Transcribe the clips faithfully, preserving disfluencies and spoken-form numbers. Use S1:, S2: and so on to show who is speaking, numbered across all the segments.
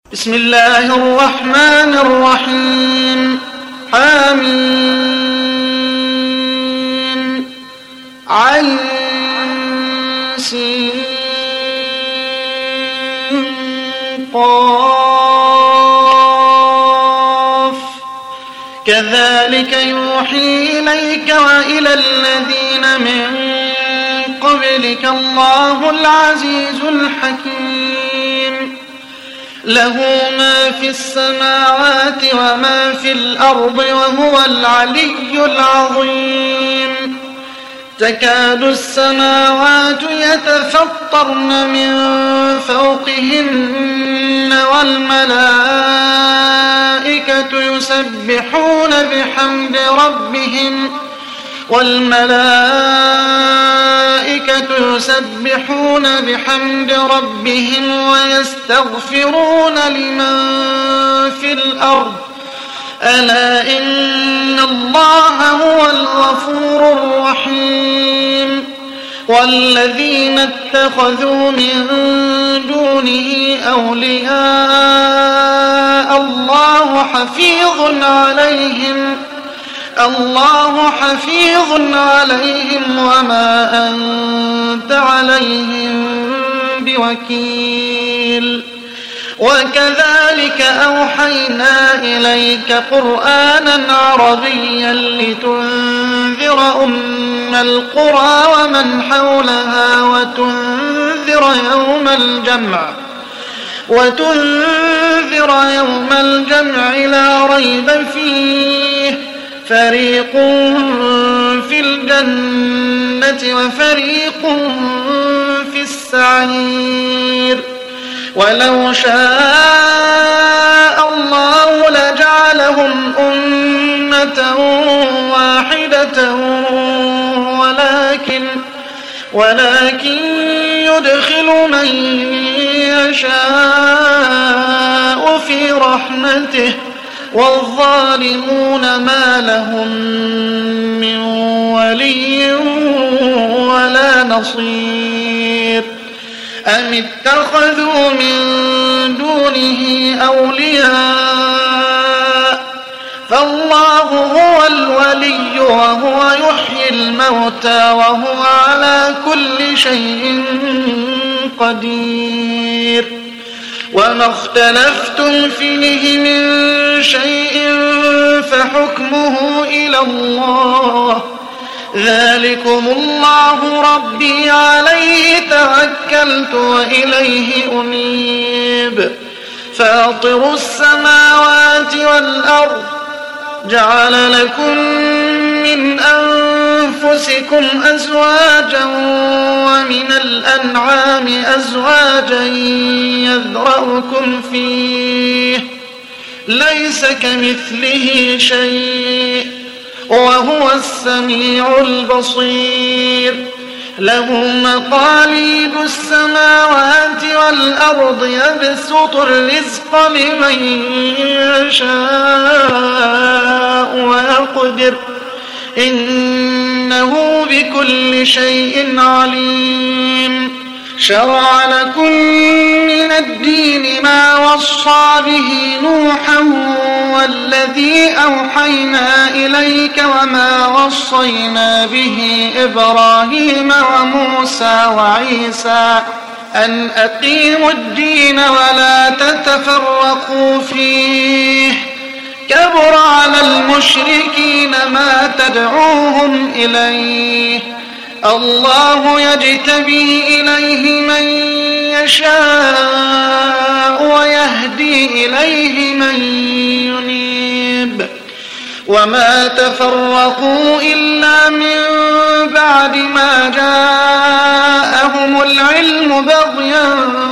S1: بسم الله الرحمن الرحيم. حميم عين سين قاف كذلك يوحي إليك وإلى الذين من قبلك الله العزيز الحكيم. له ما في السماوات وما في الأرض وهو العلي العظيم. تكاد السماوات يتفطرن من فوقهن والملائكة يسبحون بحمد ربهم والملائكة يسبحون بحمد ربهم ويستغفرون لمن في الأرض ألا إن الله هو الغفور الرحيم. والذين اتخذوا من دونه أولياء الله حفيظ عليهم الله حفيظ عليهم وما أنت عليهم بوكيل. وكذلك أوحينا إليك قرآنا عربيا لتنذر أم القرى ومن حولها وتنذر يوم الجمع وتنذر يوم الجمع لا ريب فيه فريق في الجنة وفريق في السعير. ولو شاء الله لجعلهم أمة واحدة ولكن ولكن يدخل من يشاء في رحمته والظالمون ما لهم من ولي ولا نصير. أم اتخذوا من دونه أولياء فالله هو الولي وهو يحيي الموتى وهو على كل شيء قدير. وما اختلفتم فيه من شيء فحكمه إلى الله ذلكم الله ربي عليه توكلت وإليه أنيب. فاطر السماوات والأرض جعل لكم من أنفسكم أزواجا ومن الأنعام أزواجا يذرأكم فيه ليس كمثله شيء وهو السميع البصير. له مقاليد السماوات والأرض يبسط الرزق لمن يشاء ويقدر إنه بكل شيء عليم. شرع لكم من الدين ما وصى به نوحا والذي أوحينا إليك وما وصينا به إبراهيم وموسى وعيسى أن أقيموا الدين ولا تتفرقوا فيه كبر على المشركين ما تدعوهم إليه الله يجتبي إليه من يشاء ويهدي إليه من ينيب. وما تفرقوا إلا من بعد ما جاءهم العلم بغيا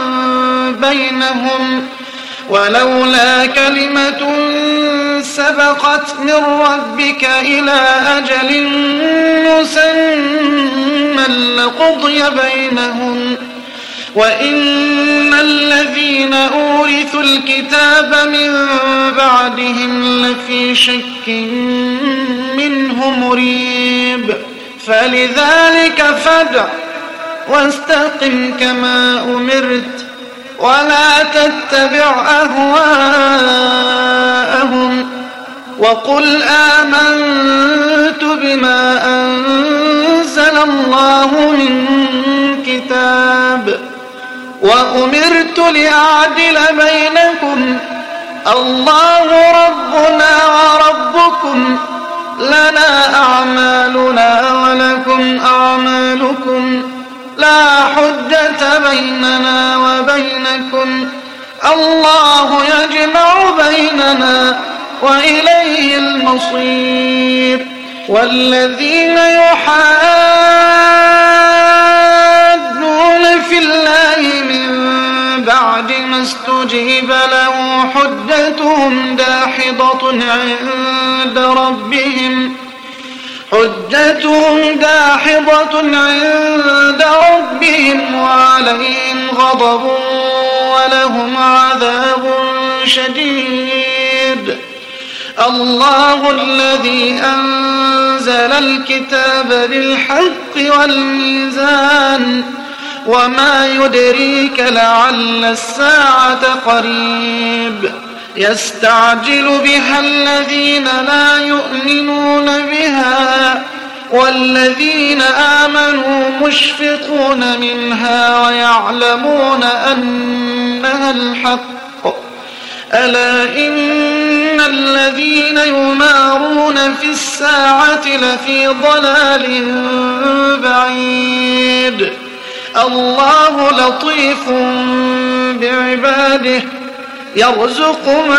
S1: بينهم ولولا كلمة سبقت من ربك إلى أجل مسمى لقضي بينهم وإن الذين أورثوا الكتاب من بعدهم لفي شك منه مريب. فلذلك فادع واستقم كما أمرت ولا تتبع أهواءهم وقل آمنت بما أنزل الله من كتاب وأمرت لأعدل بينكم الله ربنا وربكم لنا أعمالنا ولكم أعمالكم لا حجة بيننا وبينكم الله يجمع بيننا وإليه المصير. والذين يحادون في الله من بعد ما استجيب له حجتهم داحضة عند ربهم حجتهم داحضة عند ربهم وعليهم غضب ولهم عذاب شديد. الله الذي أنزل الكتاب بالحق والميزان وما يدريك لعل الساعة قريب يستعجل بها الذين لا يؤمنون بها والذين آمنوا مشفقون منها ويعلمون أنها الحق ألا إن الذين يمارون في الساعة لفي ضلال بعيد. الله لطيف بعباده يرزق من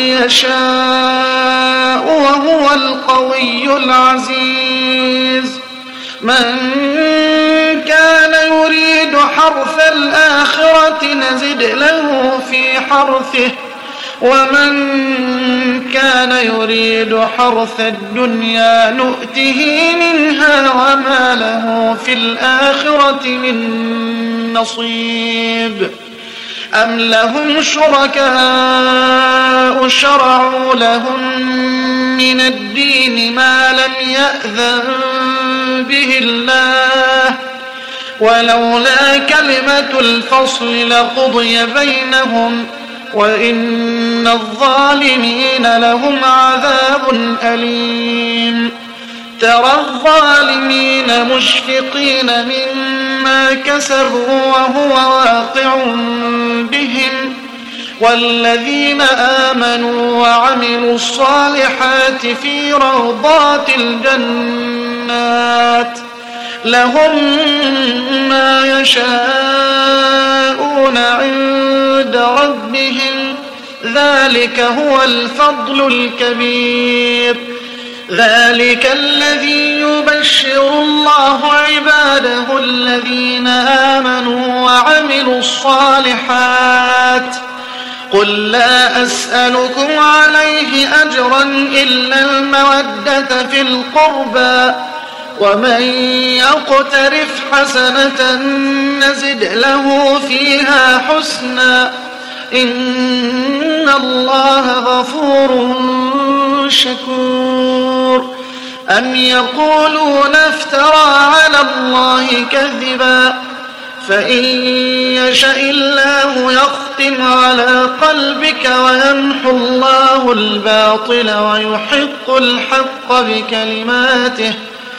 S1: يشاء وهو القوي العزيز. من كان يريد حرث الآخرة نزد له في حرثه ومن كان يريد حرث الدنيا نؤته منها وما له في الآخرة من نصيب. أم لهم شركاء شرعوا لهم من الدين ما لم يأذن به الله ولولا كلمة الفصل لقضي بينهم وإن الظالمين لهم عذاب أليم. ترى الظالمين مشفقين مما كسبوا وهو واقع بهم والذين آمنوا وعملوا الصالحات في روضات الجنات لهم ما يشاءون عند ربهم ذلك هو الفضل الكبير. ذلك الذي يبشر الله عباده الذين آمنوا وعملوا الصالحات قل لا أسألكم عليه أجرا إلا المودة في القربى ومن يقترف حسنة نزد له فيها حسنا إن الله غفور شكور. أم يقولون افترى على الله كذبا فإن يشاء الله يختم على قلبك ويمحو الله الباطل ويحق الحق بكلماته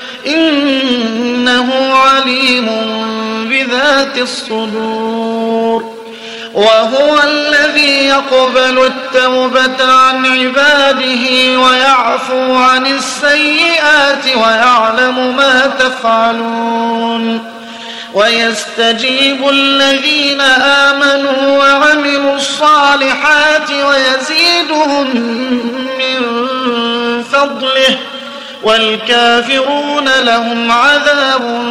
S1: إنه عليم بذات الصدور. وهو الذي يقبل التوبة عن عباده ويعفو عن السيئات ويعلم ما تفعلون ويستجيب الذين آمنوا وعملوا الصالحات ويزيدهم من فضله والكافرون لهم عذاب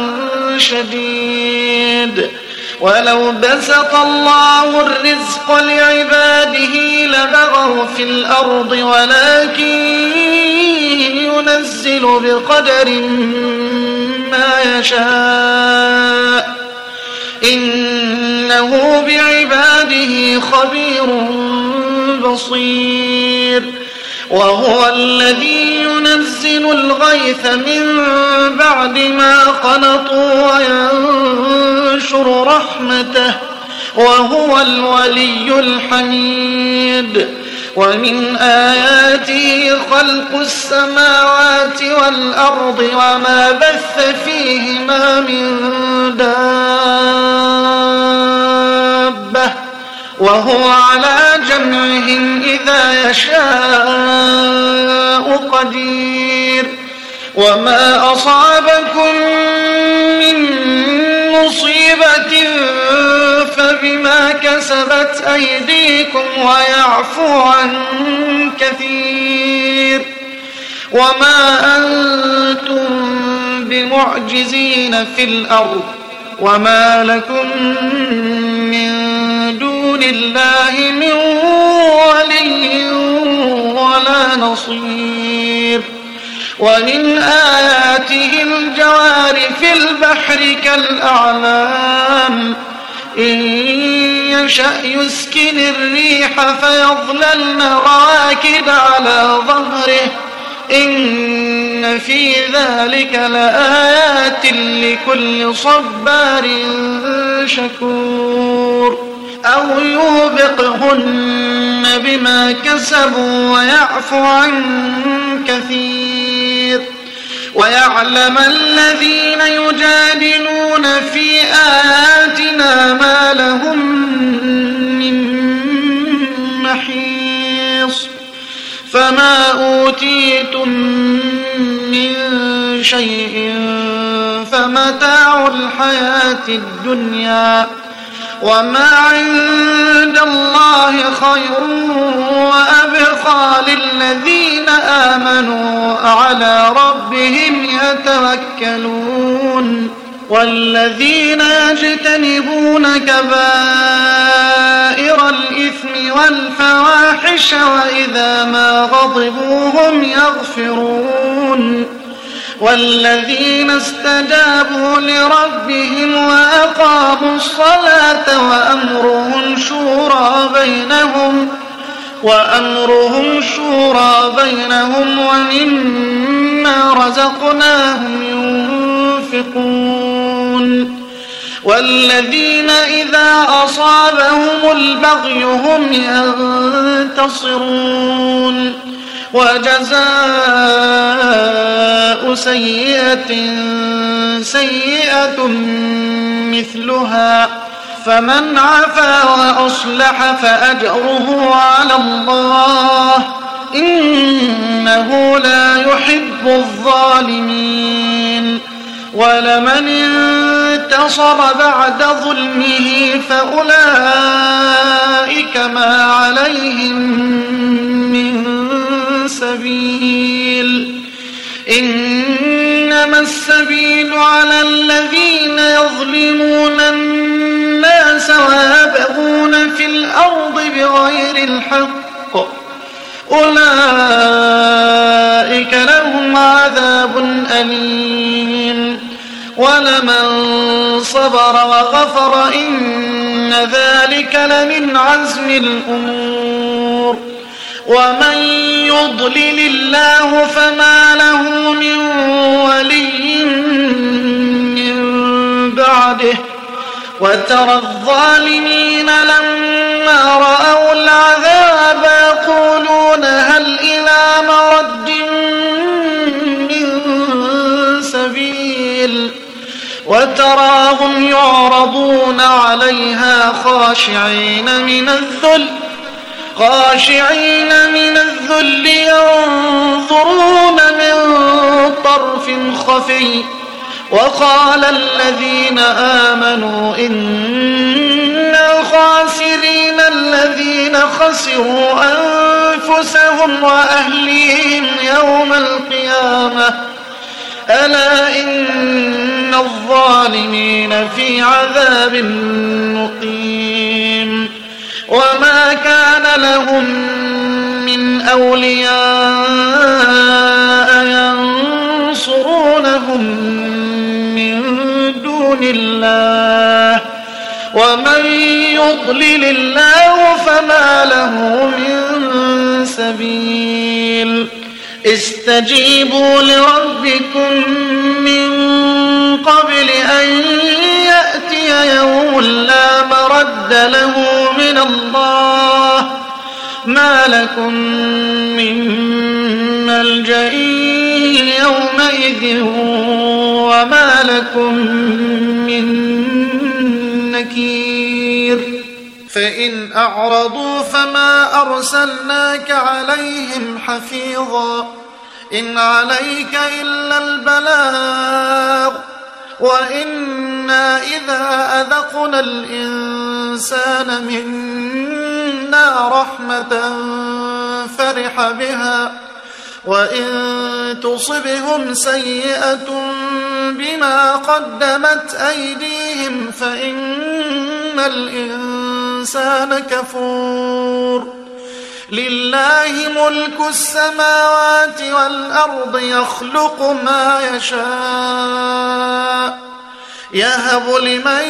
S1: شديد. ولو بسط الله الرزق لعباده لبغوا في الأرض ولكن ينزل بقدر ما يشاء إنه بعباده خبير بصير. وهو الذي ينزل الغيث من بعد ما قنطوا وينشر رحمته وهو الولي الحميد. ومن آياته خلق السماوات والأرض وما بث فيهما من دابة وهو على جمعهم إذا يشاء قدير. وما أصابكم من مصيبة فبما كسبت أيديكم ويعفو عن كثير. وما أنتم بمعجزين في الأرض وما لكم من دون الله من ولي ولا نصير. ومن آياته الجوار في البحر كالأعلام إن يشأ يسكن الريح فيظللن راكد على ظهره إن في ذلك لآيات لكل صبار شكور. أو يوبقهن بما كسبوا ويعفو عن كثير. ويعلم الذين يجادلون في آياتنا ما لهم من محيص. فما أوتيتم من شيء فمتاع الحياة الدنيا وما عند الله خير وأبقى للذين آمنوا على ربهم يتوكلون. والذين يجتنبون كبائر الإثم والفواحش وإذا ما غضبوا هم يغفرون. والذين استجابوا لربهم وأقاموا الصلاة وأمرهم شورى بينهم وأمرهم شورى بينهم ومما رزقناهم ينفقون. والذين إذا أصابهم البغي هم ينتصرون. وجزاء سيئة سيئة مثلها فمن عفا وأصلح فأجره على الله إنه لا يحب الظالمين. ولمن انتصر بعد ظلمه فأولئك ما عليهم من سبيل. إنما السبيل على الذين يظلمون الناس ويبغون في الأرض بغير الحق أولئك لهم عذاب أليم. ولمن صبر وغفر إن ذلك لمن عزم الأمور. ومن يضلل الله فما له من ولي من بعده. وترى الظالمين لما رأوا العذاب يقولون هل إلى مرد من سبيل. وتراهم يعرضون عليها خاشعين من الذل خاشعين من الذل ينظرون من طرف خفي. وقال الذين آمنوا إنا خاسرين الذين خسروا أنفسهم وأهليهم يوم القيامة ألا إن الظالمين في عذاب مقيم. وما كان لهم من أولياء ينصرونهم من دون الله ومن يضلل الله فما له من سبيل. استجيبوا لربكم من قبل أن يأتي يوم لا مرد مرد له من الله ما لكم من ملجأ يومئذ وما لكم من نكير فإن أعرضوا فما أرسلناك عليهم حفيظا إن عليك إلا البلاغ وإنا إذا أذقنا الإنسان منا رحمة فرح بها وإن تصبهم سيئة بما قدمت أيديهم فإن الإنسان كفور لله ملك السماوات والأرض يخلق ما يشاء يهب لمن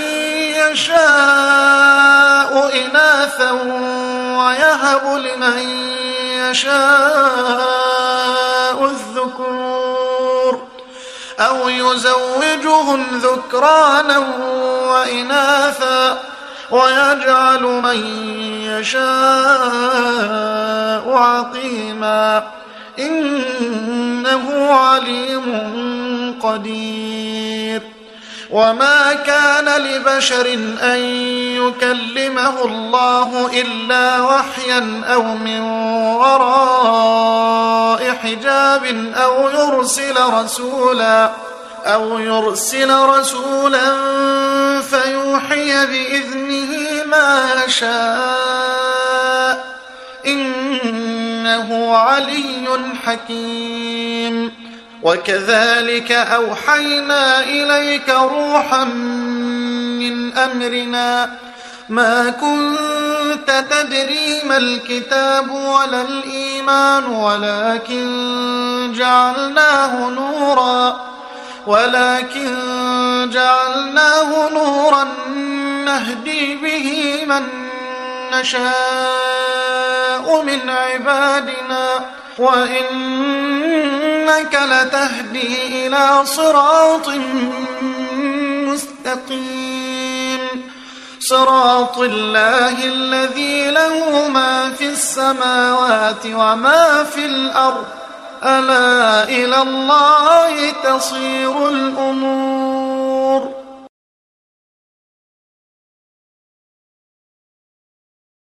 S1: يشاء إناثا ويهب لمن يشاء الذكور أو يزوجهم ذكرانا وإناثا ويجعل من يشاء عقيما إنه عليم قدير وما كان لبشر أن يكلمه الله إلا وحيا أو من وراء حجاب أو يرسل رسولا أو يرسل رسولا فيوحي بإذنه ما يشاء إنه علي حكيم وكذلك أوحينا إليك روحا من أمرنا ما كنت تدري ما الكتاب ولا الإيمان ولكن جعلناه نورا ولكن جعلناه نورا نهدي به من نشاء من عبادنا وإنك لتهدي إلى صراط مستقيم صراط الله الذي له ما في السماوات وما في الأرض ألا إلى الله تصير الأمور